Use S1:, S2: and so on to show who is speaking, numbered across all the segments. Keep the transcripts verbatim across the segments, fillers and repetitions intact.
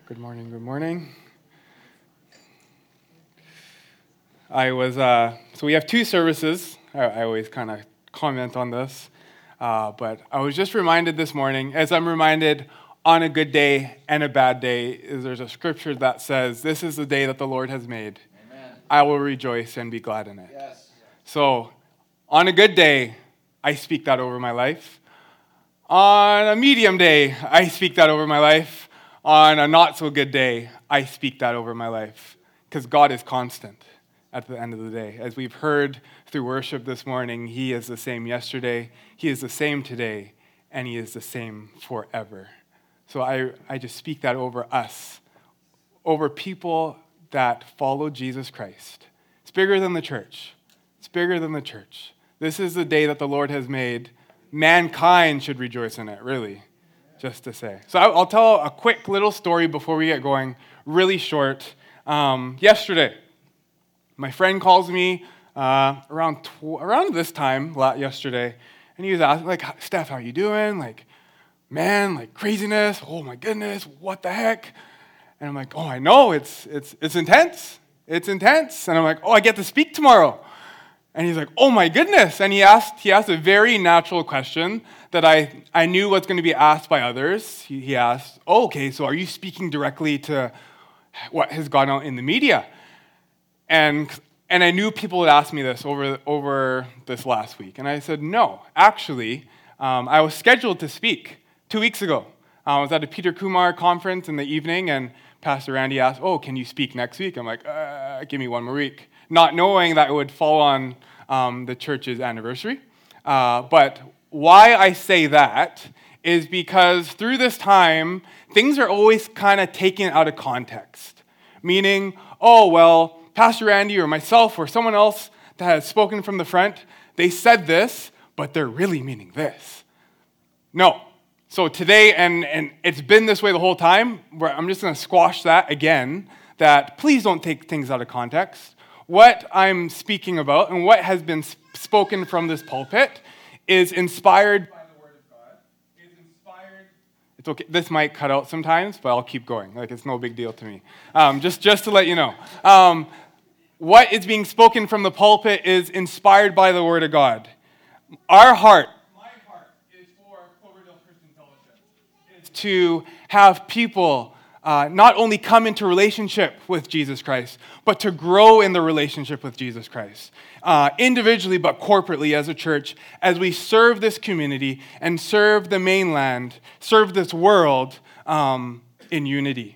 S1: Good morning, good morning. I was, uh, so we have two services. I, I always kind of comment on this. Uh, but I was just reminded this morning, as I'm reminded on a good day and a bad day, is there's a scripture that says, this is the day that the Lord has made. Amen. I will rejoice and be glad in it. Yes. So on a good day, I speak that over my life. On a medium day, I speak that over my life. On a not so good day, I speak that over my life. Because God is constant at the end of the day. As we've heard through worship this morning, He is the same yesterday, He is the same today, and He is the same forever. So I, I just speak that over us, over people that follow Jesus Christ. It's bigger than the church. It's bigger than the church. This is the day that the Lord has made. Mankind should rejoice in it, really, just to say. So I'll tell a quick little story before we get going, really short. Um, yesterday, my friend calls me uh, around tw- around this time yesterday, and he was asking, like, Steph, how are you doing? Like, man, like craziness. Oh my goodness, what the heck? And I'm like, oh, I know, it's it's it's intense. It's intense. And I'm like, oh, I get to speak tomorrow. And he's like, oh my goodness. And he asked he asked a very natural question that I, I knew was going to be asked by others. He, he asked, oh, okay, so are you speaking directly to what has gone out in the media? And and I knew people would ask me this over, over this last week. And I said, no, actually, um, I was scheduled to speak two weeks ago. I was at a Peter Kumar conference in the evening, and Pastor Randy asked, oh, can you speak next week? I'm like, uh, give me one more week. Not knowing that it would fall on um, the church's anniversary. Uh, but why I say that is because through this time, things are always kind of taken out of context. Meaning, oh, well, Pastor Randy or myself or someone else that has spoken from the front, they said this, but they're really meaning this. No. So today, and, and it's been this way the whole time, where I'm just going to squash that again, that please don't take things out of context. What I'm speaking about and what has been spoken from this pulpit is inspired by the Word of God. Is inspired. It's okay. This might cut out sometimes, but I'll keep going. Like, it's no big deal to me. Um, just, just to let you know. Um, what is being spoken from the pulpit is inspired by the Word of God. Our heart, my heart, is for Cloverdale Christian Fellowship. Is to have people uh, not only come into relationship with Jesus Christ, but to grow in the relationship with Jesus Christ. Uh, individually, but corporately as a church, as we serve this community and serve the mainland, serve this world um, in unity.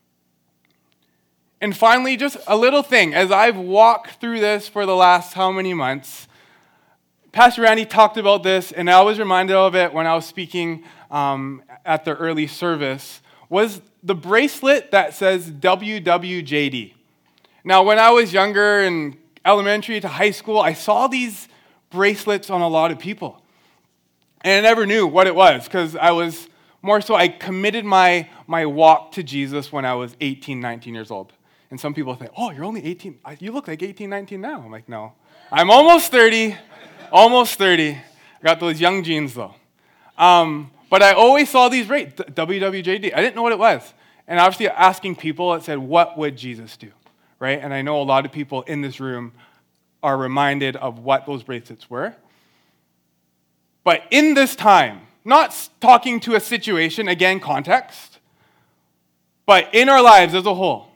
S1: And finally, just a little thing. As I've walked through this for the last how many months, Pastor Randy talked about this, and I was reminded of it when I was speaking um, at the early service, was the bracelet that says W W J D. Now, when I was younger in elementary to high school, I saw these bracelets on a lot of people. And I never knew what it was, because I was more so, I committed my, my walk to Jesus when I was eighteen, nineteen years old. And some people think, oh, you're only eighteen. You look like eighteen, nineteen now. I'm like, no. I'm almost thirty. Almost thirty. I got those young genes, though. Um, but I always saw these rates, W W J D. I didn't know what it was. And obviously asking people, it said, what would Jesus do? Right? And I know a lot of people in this room are reminded of what those bracelets were. But in this time, not talking to a situation, again, context, but in our lives as a whole,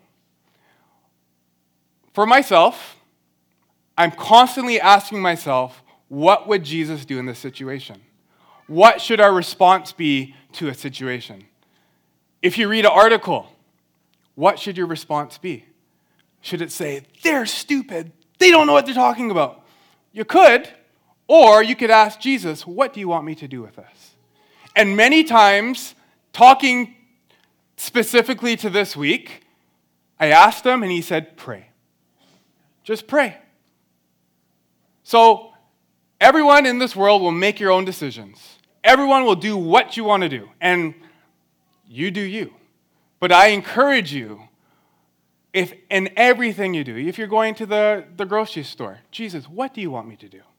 S1: for myself, I'm constantly asking myself, what would Jesus do in this situation? What should our response be to a situation? If you read an article, what should your response be? Should it say, they're stupid, they don't know what they're talking about? You could, or you could ask Jesus, what do you want me to do with this? And many times, talking specifically to this week, I asked him and he said, pray. Just pray. So, everyone in this world will make your own decisions. Everyone will do what you want to do, and you do you. But I encourage you, if in everything you do, if you're going to the, the grocery store, Jesus, what do you want me to do?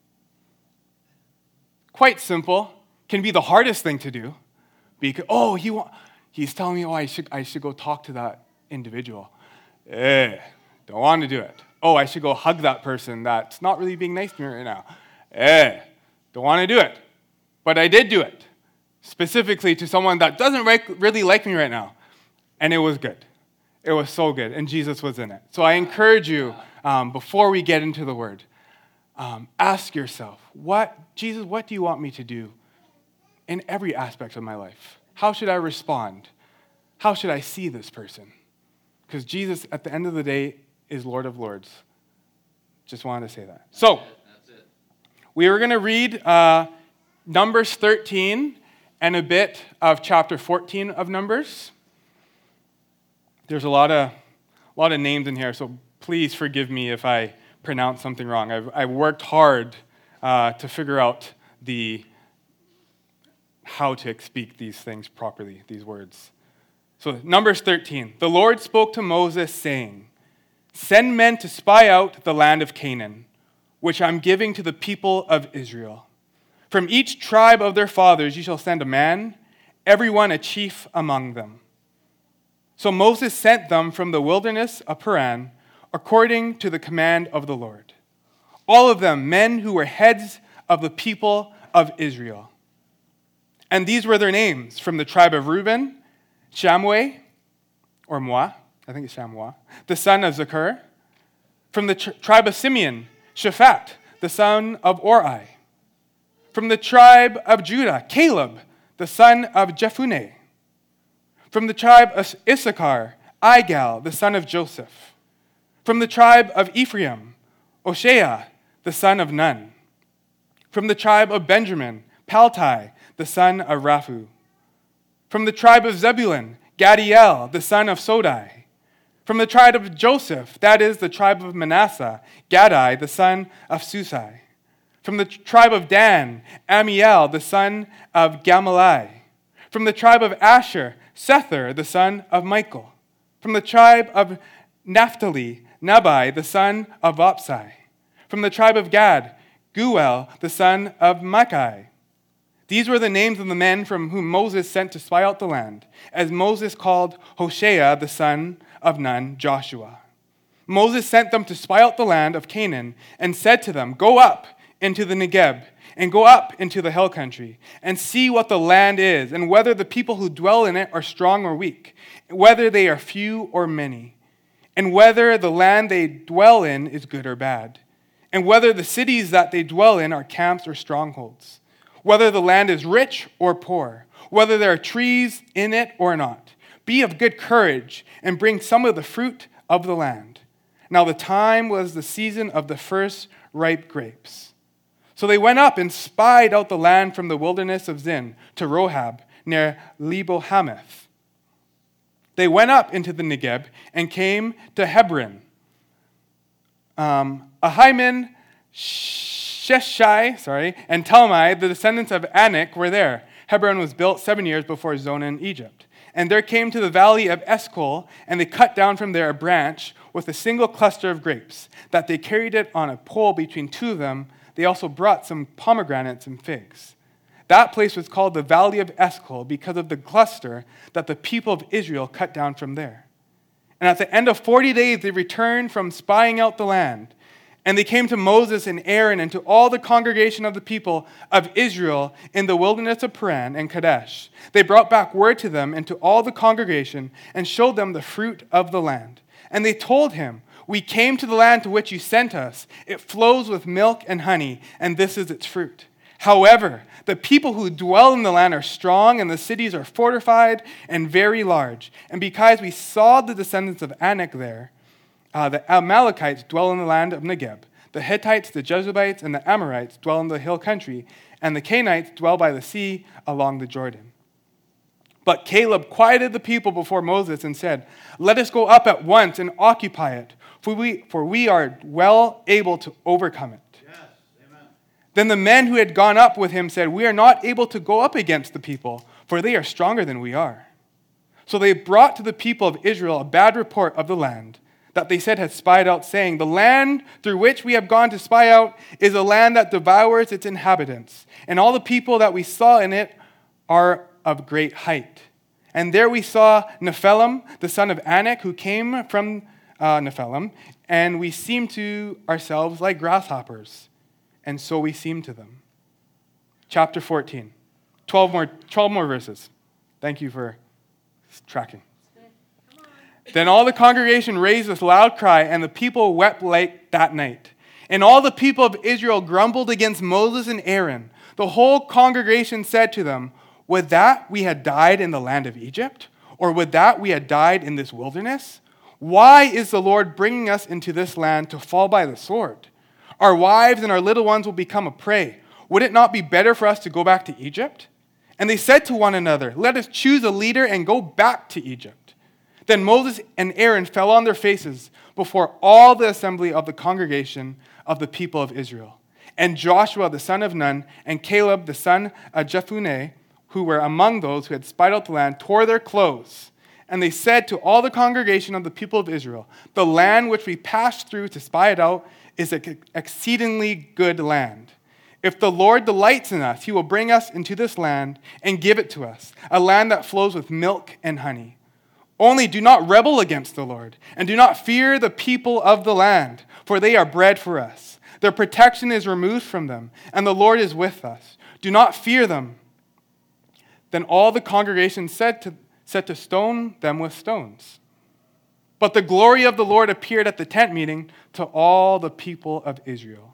S1: Quite simple. Can be the hardest thing to do. Because, oh, he want, He's telling me, oh, I should, I should go talk to that individual. Eh, don't want to do it. Oh, I should go hug that person that's not really being nice to me right now. Eh, don't want to do it. But I did do it, specifically to someone that doesn't really like me right now. And it was good. It was so good, and Jesus was in it. So I encourage you, um, before we get into the Word, um, ask yourself, what, Jesus, what do you want me to do in every aspect of my life? How should I respond? How should I see this person? Because Jesus, at the end of the day, is Lord of Lords. Just wanted to say that. So, that's it. We were going to read uh, Numbers thirteen and a bit of chapter fourteen of Numbers. There's a lot of, a lot of names in here, so please forgive me if I pronounce something wrong. I've, I've worked hard uh, to figure out the how to speak these things properly, these words. So Numbers thirteen. The Lord spoke to Moses, saying, "Send men to spy out the land of Canaan, which I'm giving to the people of Israel. From each tribe of their fathers you shall send a man, every one a chief among them." So Moses sent them from the wilderness of Paran, according to the command of the Lord. All of them men who were heads of the people of Israel. And these were their names: from the tribe of Reuben, Shammua, or Moi, I think it's Shammua, the son of Zakur. From the tr- tribe of Simeon, Shaphat, the son of Ori. From the tribe of Judah, Caleb, the son of Jephunneh. From the tribe of Issachar, Igal, the son of Joseph. From the tribe of Ephraim, Oshea, the son of Nun. From the tribe of Benjamin, Paltai, the son of Raphu. From the tribe of Zebulun, Gadiel, the son of Sodai. From the tribe of Joseph, that is the tribe of Manasseh, Gadai, the son of Susai. From the tribe of Dan, Amiel, the son of Gamaliel. From the tribe of Asher, Sethur, the son of Michael. From the tribe of Naphtali, Nabai, the son of Opsai. From the tribe of Gad, Guel, the son of Machai. These were the names of the men from whom Moses sent to spy out the land, as Moses called Hoshea, the son of Nun, Joshua. Moses sent them to spy out the land of Canaan and said to them, "Go up into the Negeb and go up into the hill country and see what the land is, and whether the people who dwell in it are strong or weak, whether they are few or many, and whether the land they dwell in is good or bad, and whether the cities that they dwell in are camps or strongholds, whether the land is rich or poor, whether there are trees in it or not. Be of good courage and bring some of the fruit of the land." Now the time was the season of the first ripe grapes. So they went up and spied out the land from the wilderness of Zin to Rohab, near Lebo-hamath. They went up into the Negeb and came to Hebron. Um, Ahiman, Sheshai, sorry, and Talmai, the descendants of Anak, were there. Hebron was built seven years before Zoan in Egypt. And there came to the valley of Eshcol, and they cut down from there a branch with a single cluster of grapes, that they carried it on a pole between two of them. They also brought some pomegranates and figs. That place was called the valley of Eshcol because of the cluster that the people of Israel cut down from there. And at the end of forty days, they returned from spying out the land. And they came to Moses and Aaron and to all the congregation of the people of Israel in the wilderness of Paran and Kadesh. They brought back word to them and to all the congregation and showed them the fruit of the land. And they told him, "We came to the land to which you sent us. It flows with milk and honey, and this is its fruit. However, the people who dwell in the land are strong, and the cities are fortified and very large. And because we saw the descendants of Anak there, Uh, the Amalekites dwell in the land of Negeb. The Hittites, the Jebusites, and the Amorites dwell in the hill country, and the Canaanites dwell by the sea along the Jordan." But Caleb quieted the people before Moses and said, "Let us go up at once and occupy it, for we, for we are well able to overcome it." Yes, amen. Then the men who had gone up with him said, "We are not able to go up against the people, for they are stronger than we are." So they brought to the people of Israel a bad report of the land that they said had spied out, saying, "The land through which we have gone to spy out is a land that devours its inhabitants, and all the people that we saw in it are of great height." And there we saw Nephilim, the son of Anak, who came from uh, Nephilim, and we seemed to ourselves like grasshoppers, and so we seemed to them. Chapter fourteen. twelve more, twelve more verses. Thank you for tracking. Then all the congregation raised this loud cry, and the people wept late that night. And all the people of Israel grumbled against Moses and Aaron. The whole congregation said to them, would that we had died in the land of Egypt? Or would that we had died in this wilderness? Why is the Lord bringing us into this land to fall by the sword? Our wives and our little ones will become a prey. Would it not be better for us to go back to Egypt? And they said to one another, let us choose a leader and go back to Egypt. Then Moses and Aaron fell on their faces before all the assembly of the congregation of the people of Israel. And Joshua the son of Nun and Caleb the son of Jephunneh, who were among those who had spied out the land, tore their clothes. And they said to all the congregation of the people of Israel, the land which we passed through to spy it out is an exceedingly good land. If the Lord delights in us, he will bring us into this land and give it to us, a land that flows with milk and honey. Only do not rebel against the Lord, and do not fear the people of the land, for they are bread for us. Their protection is removed from them, and the Lord is with us. Do not fear them. Then all the congregation said to, said to stone them with stones. But the glory of the Lord appeared at the tent meeting to all the people of Israel.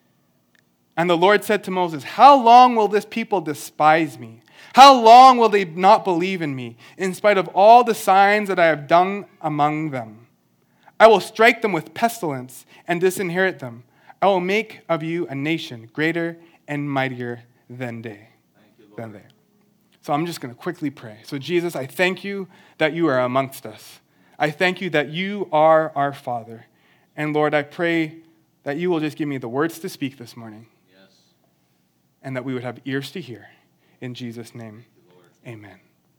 S1: And the Lord said to Moses, how long will this people despise me? How long will they not believe in me, in spite of all the signs that I have done among them? I will strike them with pestilence and disinherit them. I will make of you a nation greater and mightier than they. Than they. So I'm just going to quickly pray. So Jesus, I thank you that you are amongst us. I thank you that you are our Father. And Lord, I pray that you will just give me the words to speak this morning. Yes. And that we would have ears to hear. In Jesus' name, amen.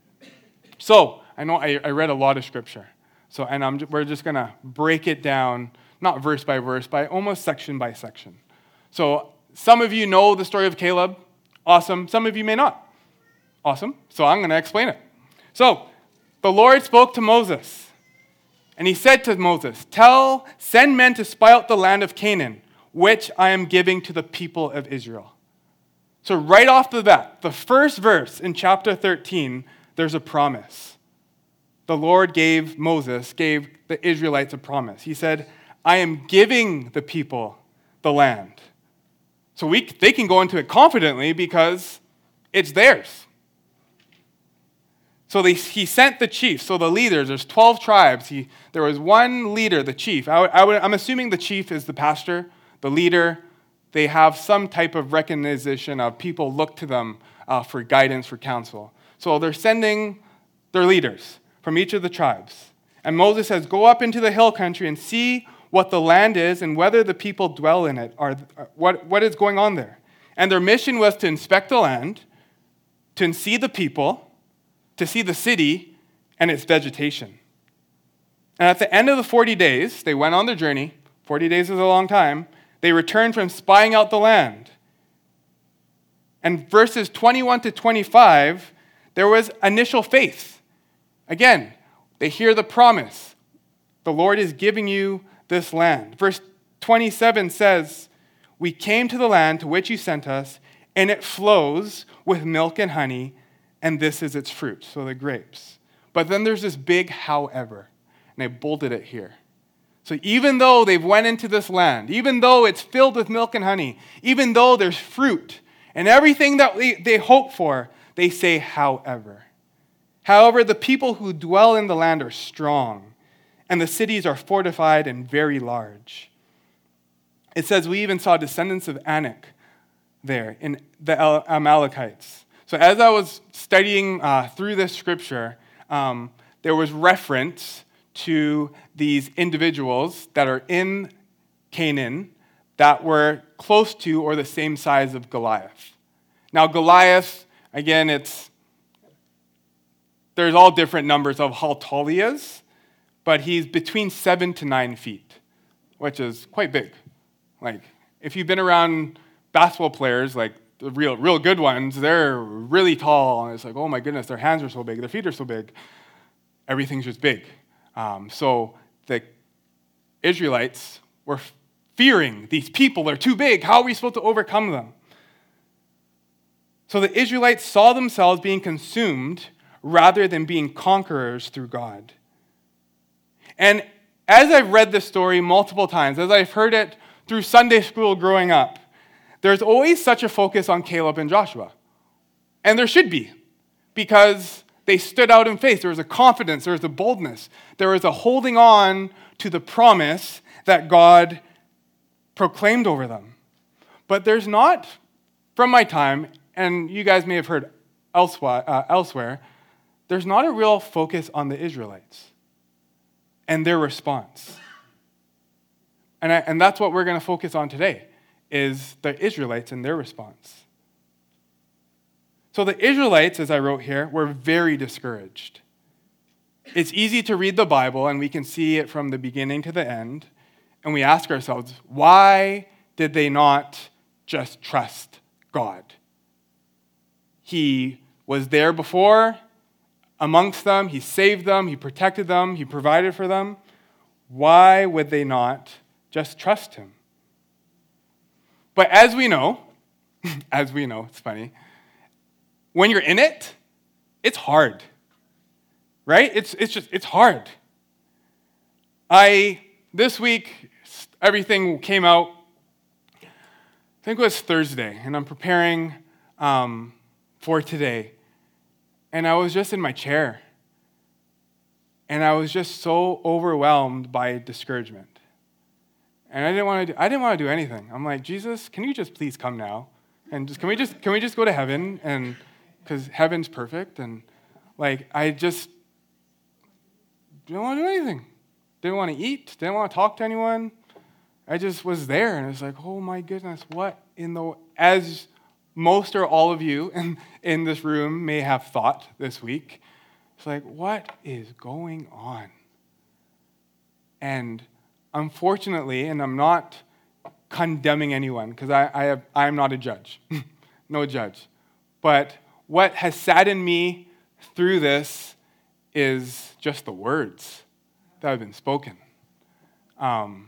S1: So I know I, I read a lot of scripture. So and I'm we're just going to break it down, not verse by verse, but almost section by section. So some of you know the story of Caleb. Awesome. Some of you may not. Awesome. So I'm going to explain it. So the Lord spoke to Moses, and he said to Moses, "Tell, send men to spy out the land of Canaan, which I am giving to the people of Israel." So right off the bat, the first verse in chapter thirteen, there's a promise. The Lord gave Moses, gave the Israelites a promise. He said, "I am giving the people the land." So we, they can go into it confidently because it's theirs. So they, he sent the chiefs, so the leaders, there's twelve tribes. He, there was one leader, the chief. I, I would, I'm assuming the chief is the pastor, the leader. They have some type of recognition of people look to them uh, for guidance, for counsel. So they're sending their leaders from each of the tribes. And Moses says, go up into the hill country and see what the land is and whether the people dwell in it, or what, what is going on there. And their mission was to inspect the land, to see the people, to see the city and its vegetation. And at the end of the forty days, they went on their journey. forty days is a long time. They returned from spying out the land. And verses twenty-one to twenty-five, there was initial faith. Again, they hear the promise. The Lord is giving you this land. Verse twenty-seven says, "We came to the land to which you sent us, and it flows with milk and honey, and this is its fruit," so the grapes. But then there's this big however, and I bolded it here. So even though they've went into this land, even though it's filled with milk and honey, even though there's fruit and everything that they, they hope for, they say however. However, the people who dwell in the land are strong, and the cities are fortified and very large. It says we even saw descendants of Anak there in the Amalekites. So as I was studying uh, through this scripture, um, there was reference to these individuals that are in Canaan that were close to or the same size of Goliath. Now Goliath, again, it's there's all different numbers of how tall he is, but he's between seven to nine feet, which is quite big. Like, if you've been around basketball players, like, the real, real good ones, they're really tall, and it's like, oh my goodness, their hands are so big, their feet are so big. Everything's just big. Um, so the Israelites were fearing these people are too big. How are we supposed to overcome them? So the Israelites saw themselves being consumed rather than being conquerors through God. And as I've read this story multiple times, as I've heard it through Sunday school growing up, there's always such a focus on Caleb and Joshua. And there should be, because they stood out in faith. There was a confidence, there was a boldness, there was a holding on to the promise that God proclaimed over them. But there's not, from my time, and you guys may have heard elsewhere, uh, elsewhere, there's not a real focus on the Israelites and their response. And, I, and that's what we're going to focus on today, is the Israelites and their response. So the Israelites, as I wrote here, were very discouraged. It's easy to read the Bible, and we can see it from the beginning to the end, and we ask ourselves, why did they not just trust God? He was there before, amongst them, he saved them, he protected them, he provided for them. Why would they not just trust him? But as we know, as we know, it's funny, when you're in it, it's hard, right? It's it's just, it's hard. I, this week, everything came out, I think it was Thursday, and I'm preparing um, for today. And I was just in my chair. And I was just so overwhelmed by discouragement. And I didn't want to do, I didn't want to do anything. I'm like, Jesus, can you just please come now? And just can we just can we just go to heaven? And because heaven's perfect. And like I just didn't want to do anything. Didn't want to eat, didn't want to talk to anyone. I just was there, and it was like, oh my goodness, what in the, as most or all of you in, in this room may have thought this week, it's like, what is going on? And unfortunately, and I'm not condemning anyone, because I, I, have, I am not a judge, no judge, but what has saddened me through this is just the words that have been spoken. Um,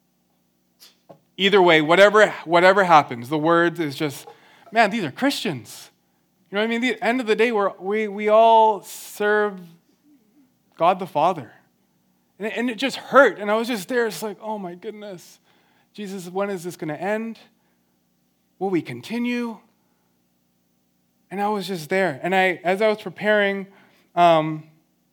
S1: either way, whatever whatever happens, the words is just, man, these are Christians. You know what I mean? At the end of the day, we're, we we all serve God the Father. And it, and it just hurt. And I was just there. It's like, oh my goodness. Jesus, when is this going to end? Will we continue? And I was just there. And I, as I was preparing, um,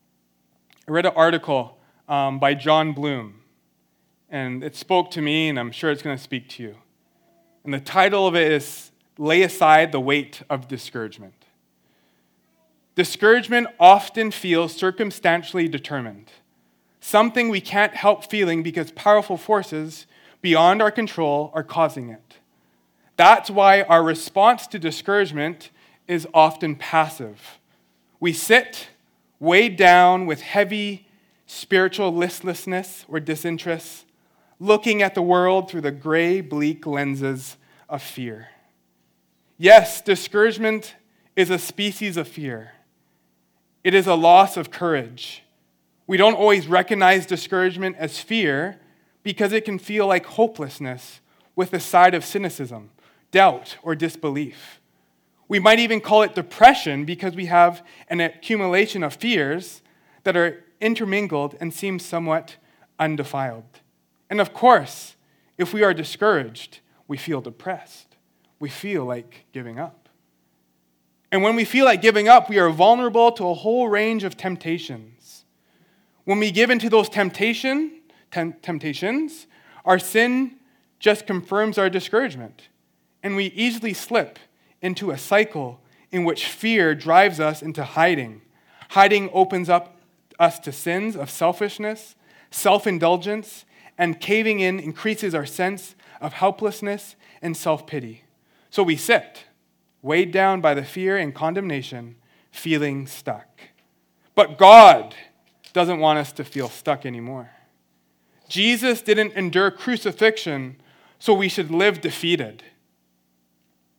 S1: I read an article um, by John Bloom. And it spoke to me, and I'm sure it's going to speak to you. And the title of it is, Lay Aside the Weight of Discouragement. Discouragement often feels circumstantially determined, something we can't help feeling because powerful forces beyond our control are causing it. That's why our response to discouragement is often passive. We sit weighed down with heavy spiritual listlessness or disinterest, looking at the world through the gray, bleak lenses of fear. Yes, discouragement is a species of fear. It is a loss of courage. We don't always recognize discouragement as fear because it can feel like hopelessness with a side of cynicism, doubt, or disbelief. We might even call it depression because we have an accumulation of fears that are intermingled and seem somewhat undefiled. And of course, if we are discouraged, we feel depressed. We feel like giving up. And when we feel like giving up, we are vulnerable to a whole range of temptations. When we give into those temptation, tem- temptations, our sin just confirms our discouragement. And we easily slip into a cycle in which fear drives us into hiding. Hiding opens up us to sins of selfishness, self-indulgence, and caving in increases our sense of helplessness and self-pity. So we sit, weighed down by the fear and condemnation, feeling stuck. But God doesn't want us to feel stuck anymore. Jesus didn't endure crucifixion so we should live defeated.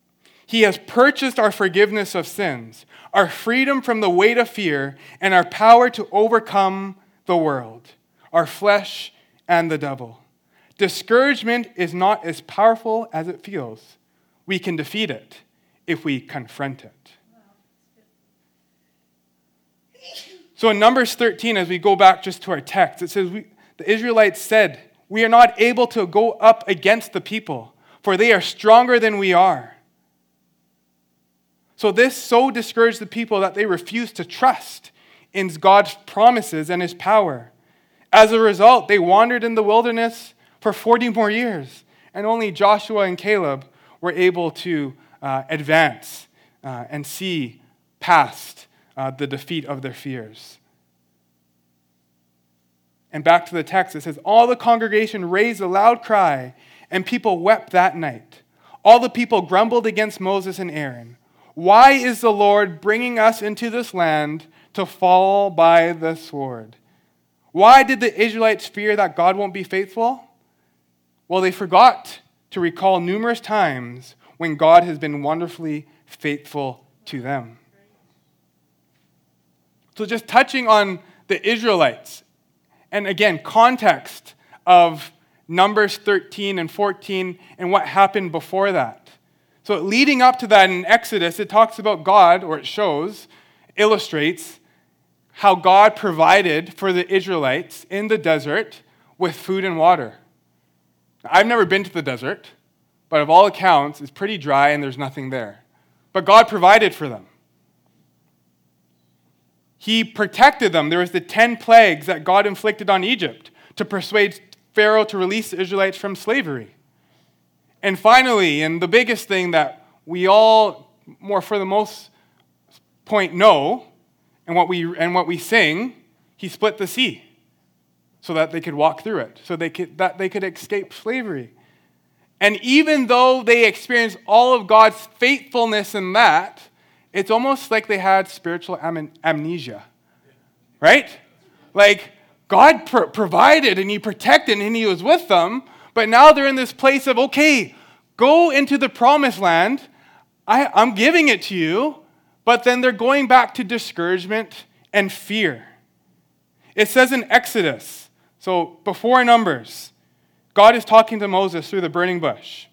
S1: He has purchased our forgiveness of sins, our freedom from the weight of fear, and our power to overcome the world, our flesh, and the devil. Discouragement is not as powerful as it feels. We can defeat it if we confront it. So in Numbers thirteen, as we go back just to our text, it says, we, the Israelites said, "We are not able to go up against the people, for they are stronger than we are." So this so discouraged the people that they refused to trust in God's promises and his power. As a result, they wandered in the wilderness for forty more years, and only Joshua and Caleb were able to uh, advance uh, and see past uh, the defeat of their fears. And back to the text, it says, "All the congregation raised a loud cry, and people wept that night. All the people grumbled against Moses and Aaron. 'Why is the Lord bringing us into this land to fall by the sword?' Why did the Israelites fear that God won't be faithful? Well, they forgot to recall numerous times when God has been wonderfully faithful to them." So just touching on the Israelites, and again, context of Numbers thirteen and fourteen and what happened before that. So leading up to that in Exodus, it talks about God, or it shows, illustrates how God provided for the Israelites in the desert with food and water. I've never been to the desert, but of all accounts, it's pretty dry and there's nothing there. But God provided for them. He protected them. There was the ten plagues that God inflicted on Egypt to persuade Pharaoh to release the Israelites from slavery. And finally, and the biggest thing that we all, more for the most point, know, and what we and what we sing, he split the sea so that they could walk through it, so they could that they could escape slavery. And even though they experienced all of God's faithfulness in that, it's almost like they had spiritual am- amnesia, right? Like, God pr- provided and he protected and he was with them, but now they're in this place of, okay, go into the promised land. I, I'm giving it to you, but then they're going back to discouragement and fear. It says in Exodus, so before Numbers, God is talking to Moses through the burning bush.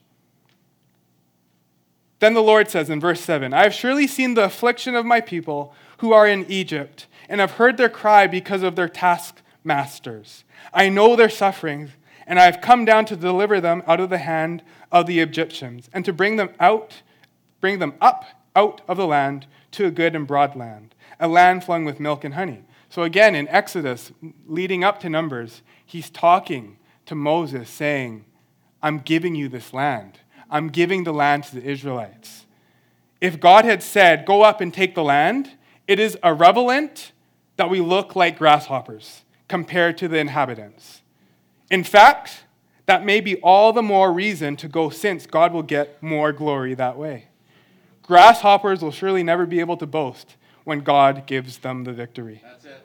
S1: Then the Lord says in verse seven, "I have surely seen the affliction of my people who are in Egypt, and have heard their cry because of their taskmasters. I know their sufferings, and I have come down to deliver them out of the hand of the Egyptians, and to bring them out, bring them up out of the land to a good and broad land, a land flowing with milk and honey." So again, in Exodus, leading up to Numbers, he's talking to Moses saying, "I'm giving you this land. I'm giving the land to the Israelites." If God had said, "Go up and take the land," it is irrelevant that we look like grasshoppers compared to the inhabitants. In fact, that may be all the more reason to go, since God will get more glory that way. Grasshoppers will surely never be able to boast when God gives them the victory.
S2: That's it.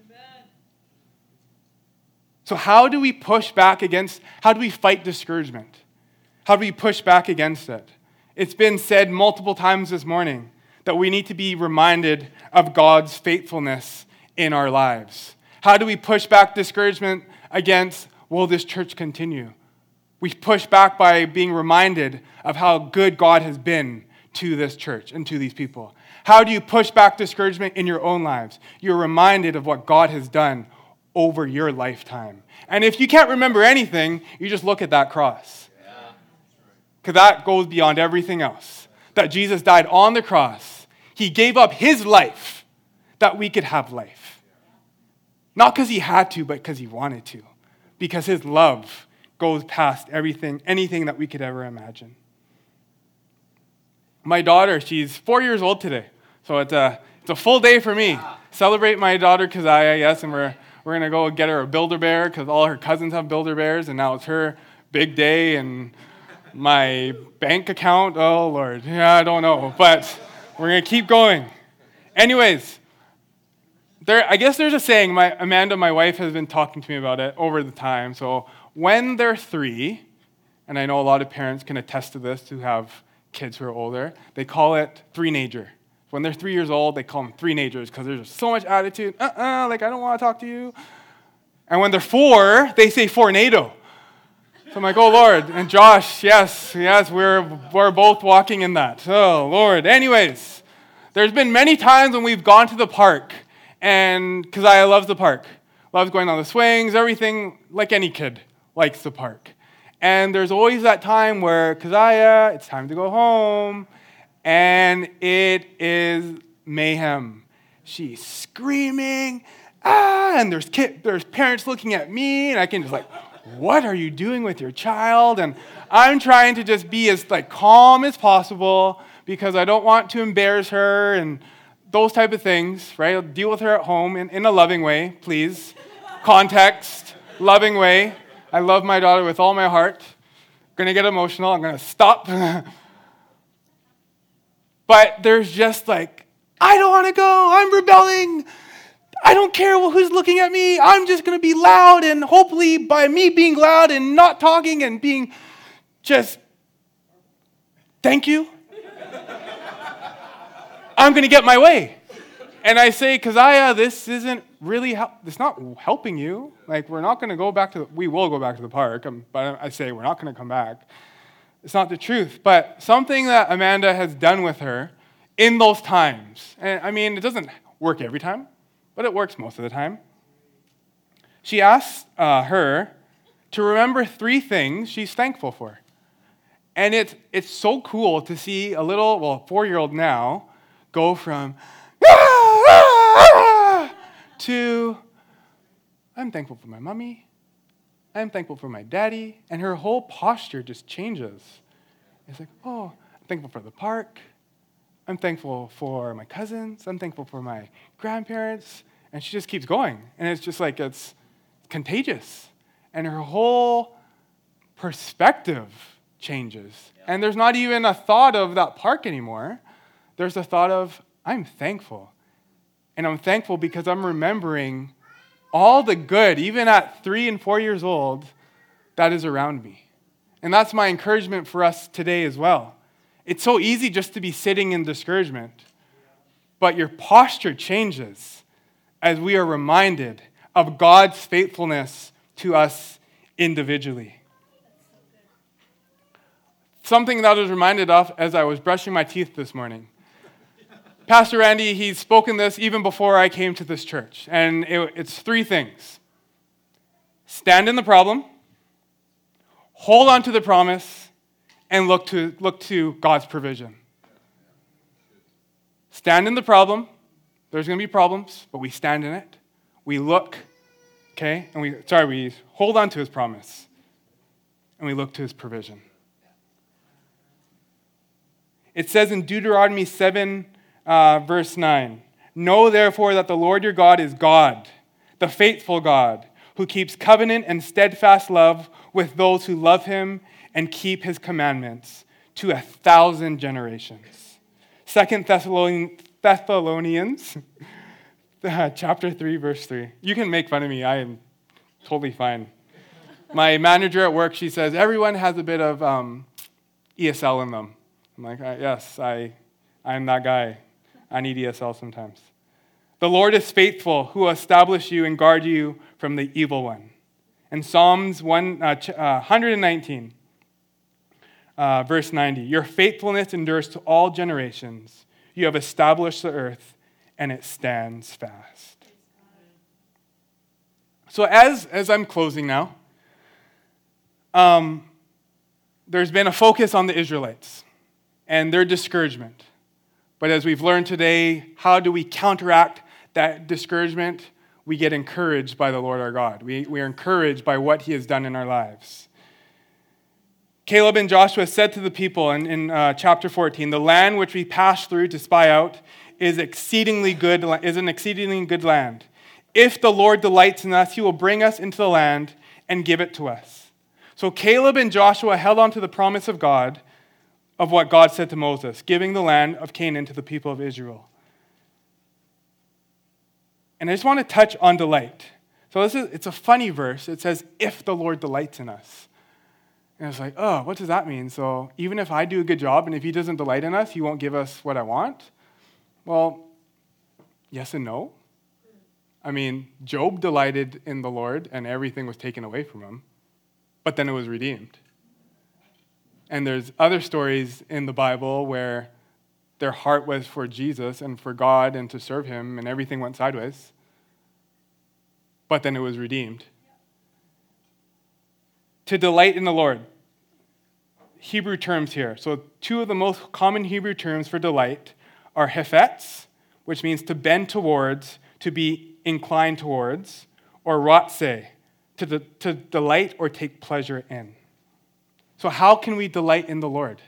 S1: So how do we push back against, how do we fight discouragement? How do we push back against it? It's been said multiple times this morning that we need to be reminded of God's faithfulness in our lives. How do we push back discouragement against, will this church continue? We push back by being reminded of how good God has been to this church and to these people. How do you push back discouragement in your own lives? You're reminded of what God has done over your lifetime. And if you can't remember anything, you just look at that cross. Because that goes beyond everything else. That Jesus died on the cross. He gave up his life that we could have life. Not because he had to, but because he wanted to. Because his love goes past everything, anything that we could ever imagine. My daughter, she's four years old today. So it's a, it's a full day for me. Celebrate my daughter, Keziah, yes, and we're we're going to go get her a Build-A-Bear because all her cousins have Build-A-Bears, and now it's her big day, and my bank account, oh, Lord, yeah, I don't know, but we're going to keep going. Anyways, there, I guess there's a saying, my Amanda, my wife, has been talking to me about it over the time. So when they're three, and I know a lot of parents can attest to this who have kids who are older, they call it three-nager. When they're three years old, they call them three-nagers because there's so much attitude. Uh-uh, like, I don't want to talk to you. And when they're four, they say four-nado. So I'm like, oh, Lord. And Josh, yes, yes, we're, we're both walking in that. Oh, Lord. Anyways, there's been many times when we've gone to the park, and because I love the park. Loves going on the swings, everything, like any kid likes the park. And there's always that time where, Keziah, it's time to go home, and it is mayhem. She's screaming, ah, and there's kid, there's parents looking at me, and I can just like, what are you doing with your child? And I'm trying to just be as like calm as possible because I don't want to embarrass her and those type of things, right? I'll deal with her at home in, in a loving way, please. Context, loving way. I love my daughter with all my heart. Gonna get emotional. I'm gonna stop. But there's just like, I don't want to go. I'm rebelling. I don't care who's looking at me. I'm just gonna be loud, and hopefully by me being loud and not talking and being just, thank you, I'm gonna get my way. And I say, Keziah, this isn't really, hel- it's not helping you. Like, we're not going to go back to, the, we will go back to the park, um, but I say we're not going to come back. It's not the truth. But something that Amanda has done with her in those times, and I mean, it doesn't work every time, but it works most of the time. She asked uh, her to remember three things she's thankful for. And it's, it's so cool to see a little, well, four-year-old now go from, to, I'm thankful for my mommy, I'm thankful for my daddy, and her whole posture just changes. It's like, oh, I'm thankful for the park, I'm thankful for my cousins, I'm thankful for my grandparents, and she just keeps going. And it's just like, it's contagious. And her whole perspective changes. And there's not even a thought of that park anymore. There's a thought of, I'm thankful. And I'm thankful because I'm remembering all the good, even at three and four years old, that is around me. And that's my encouragement for us today as well. It's so easy just to be sitting in discouragement, but your posture changes as we are reminded of God's faithfulness to us individually. Something that I was reminded of as I was brushing my teeth this morning. Pastor Randy, he's spoken this even before I came to this church. And it, it's three things. Stand in the problem, hold on to the promise, and look to, look to God's provision. Stand in the problem. There's going to be problems, but we stand in it. We look, okay? And we, sorry, we hold on to his promise. And we look to his provision. It says in Deuteronomy seven, Uh, verse nine, know therefore that the Lord your God is God, the faithful God, who keeps covenant and steadfast love with those who love him and keep his commandments to a thousand generations. Second Thessalonians, Thessalonians chapter three, verse three. You can make fun of me. I am totally fine. My manager at work, she says, everyone has a bit of um, E S L in them. I'm like, yes, I, I'm that guy. I need E S L sometimes. The Lord is faithful, who will establish you and guard you from the evil one. And Psalms one, uh, uh, one nineteen, uh, verse ninety, your faithfulness endures to all generations. You have established the earth, and it stands fast. So as, as I'm closing now, um, there's been a focus on the Israelites and their discouragement. But as we've learned today, how do we counteract that discouragement? We get encouraged by the Lord our God. We, we are encouraged by what he has done in our lives. Caleb and Joshua said to the people in, in uh, chapter fourteen, the land which we passed through to spy out is exceedingly good, is an exceedingly good land. If the Lord delights in us, he will bring us into the land and give it to us. So Caleb and Joshua held on to the promise of God, of what God said to Moses, giving the land of Canaan to the people of Israel. And I just want to touch on delight. So this is, it's a funny verse. It says, if the Lord delights in us. And it's like, oh, what does that mean? So even if I do a good job and if he doesn't delight in us, he won't give us what I want? Well, yes and no. I mean, Job delighted in the Lord and everything was taken away from him, but then it was redeemed. And there's other stories in the Bible where their heart was for Jesus and for God and to serve him, and everything went sideways, but then it was redeemed. To delight in the Lord. Hebrew terms here. So two of the most common Hebrew terms for delight are hefetz, which means to bend towards, to be inclined towards, or ratse, to, de- to delight or take pleasure in. So how can we delight in the Lord?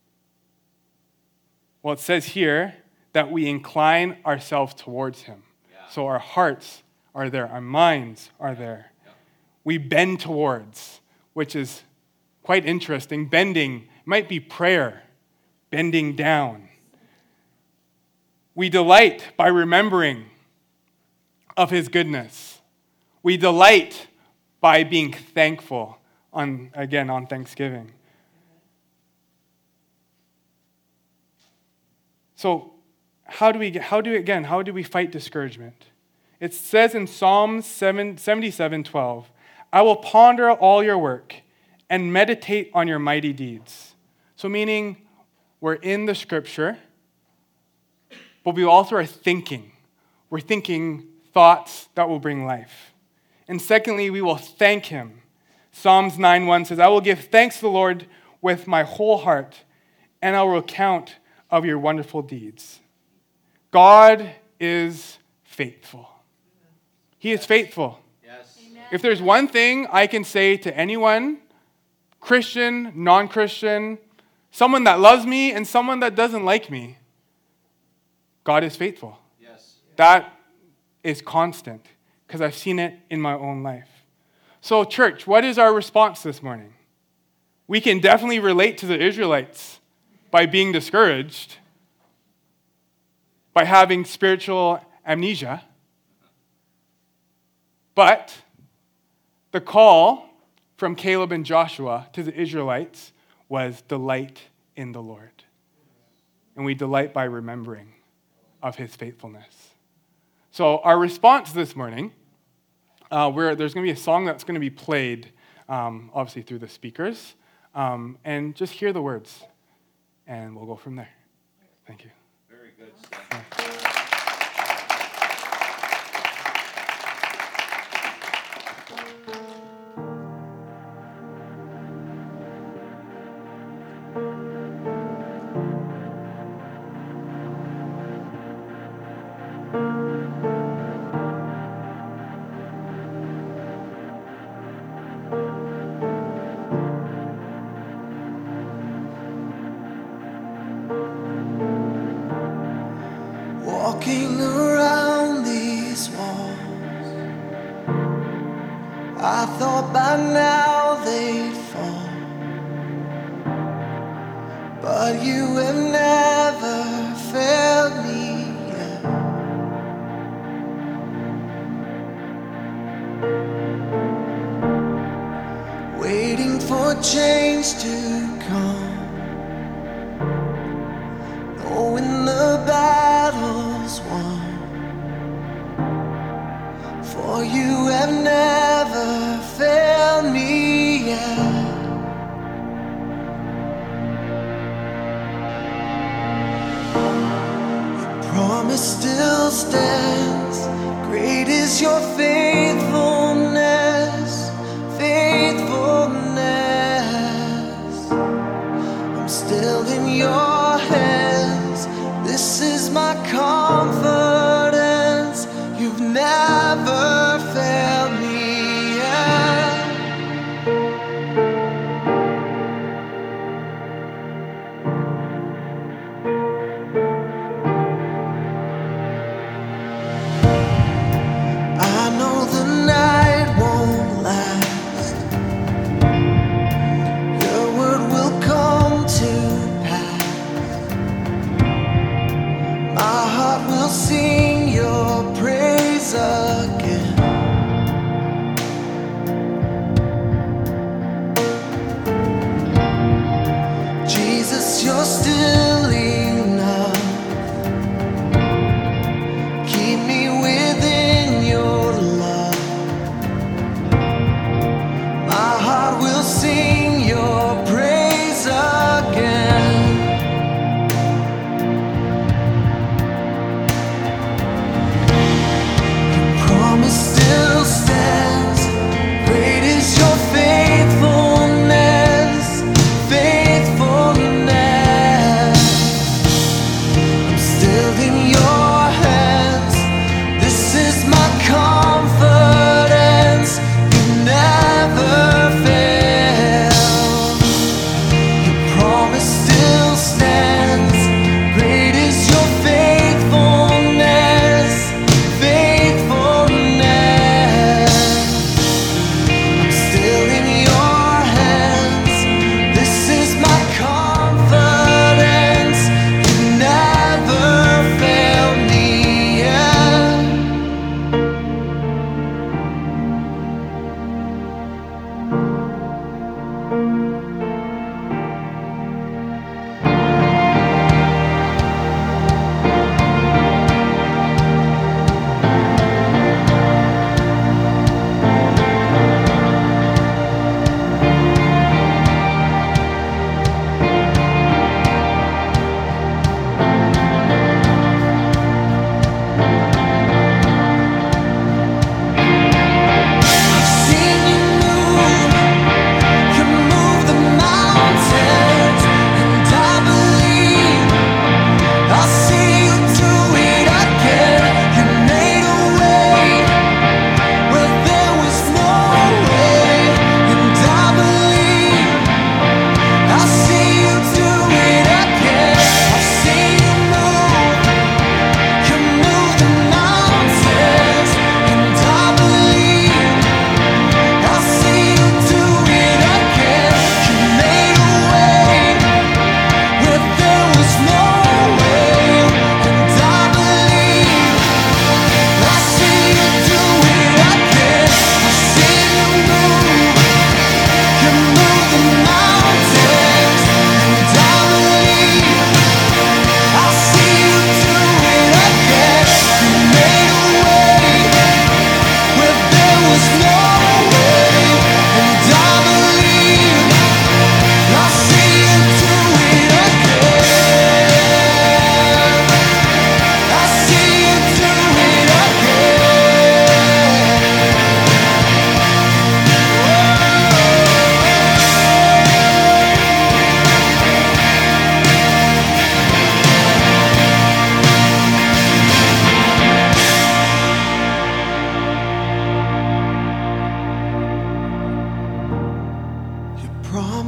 S1: Well, it says here that we incline ourselves towards him. Yeah. So our hearts are there, our minds are there. Yeah. We bend towards, which is quite interesting. Bending might be prayer, bending down. We delight by remembering of his goodness. We delight by being thankful, on again, on Thanksgiving. So how do we, how do, again, how do we fight discouragement? It says in Psalm seventy-seven twelve, I will ponder all your work and meditate on your mighty deeds. So meaning we're in the scripture, but we also are thinking. We're thinking thoughts that will bring life. And secondly, we will thank him. Psalms nine one says, I will give thanks to the Lord with my whole heart, and I will recount of your wonderful deeds. God is faithful. He is faithful.
S2: Yes.
S1: If there's one thing I can say to anyone, Christian, non-Christian, someone that loves me and someone that doesn't like me, God is faithful.
S2: Yes.
S1: That is constant because I've seen it in my own life. So church, what is our response this morning? We can definitely relate to the Israelites by being discouraged, by having spiritual amnesia. But the call from Caleb and Joshua to the Israelites was delight in the Lord. And we delight by remembering of his faithfulness. So our response this morning, uh, where there's going to be a song that's going to be played, um, obviously through the speakers, um, and just hear the words, and we'll go from there. Thank you.
S2: Very good.
S1: Yeah.
S3: Walking around these walls, I thought by now they'd fall, but you have never failed me yet. Waiting for change to come, knowing the battle's won, for you have never failed me yet. Your promise still stands, great is your faithfulness, faithfulness. I'm still in your hands, this is my confidence. You've never failed me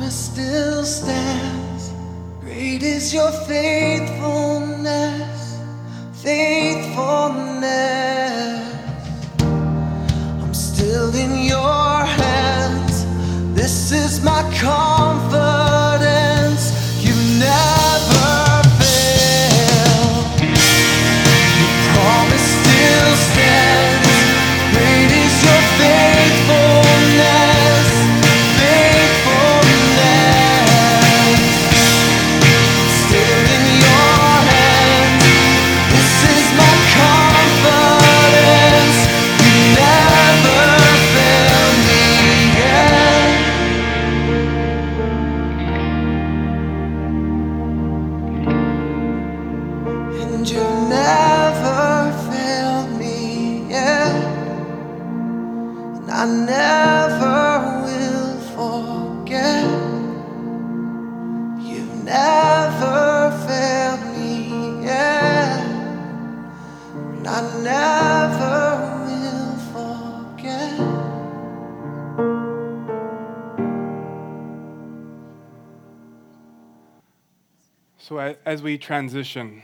S3: promise still stands. Great is your faithfulness, faithfulness. I'm still in your hands. This is my confidence. You never fail. Your promise still stands. Great is your faithfulness, faithfulness. Still in your hands. This is my confidence. You never fail me yet. And you've never failed me yet. And I never will forget. You've never failed me yet. And I never will forget.
S1: So a- as we transition,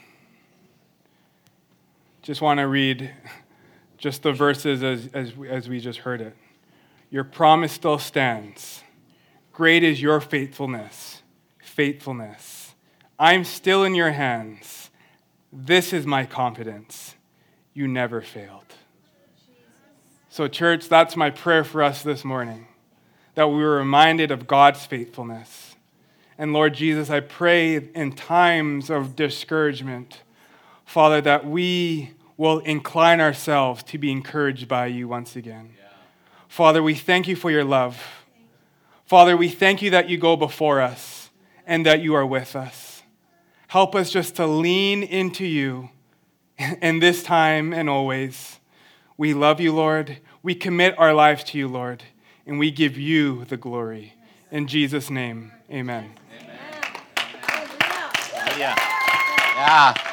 S1: just want to read just the verses as, as, we- as we just heard it. Your promise still stands. Great is your faithfulness, faithfulness. I'm still in your hands. This is my confidence. You never failed. So church, that's my prayer for us this morning, that we were reminded of God's faithfulness. And Lord Jesus, I pray in times of discouragement, Father, that we will incline ourselves to be encouraged by you once again. Yeah. Father, we thank you for your love. Father, we thank you that you go before us and that you are with us. Help us just to lean into you in this time and always. We love you, Lord. We commit our lives to you, Lord, and we give you the glory. In Jesus' name, amen.
S2: Yeah. Yeah.